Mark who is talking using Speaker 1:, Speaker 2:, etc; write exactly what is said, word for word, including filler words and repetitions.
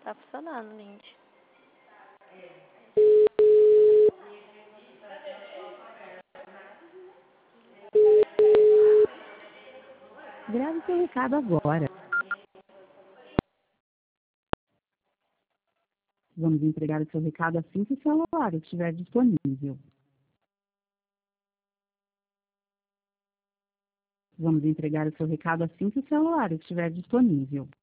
Speaker 1: Tá funcionando, gente.
Speaker 2: Grave seu recado agora. Vamos entregar o seu recado assim que o celular estiver disponível. Vamos entregar o seu recado assim que o celular estiver disponível.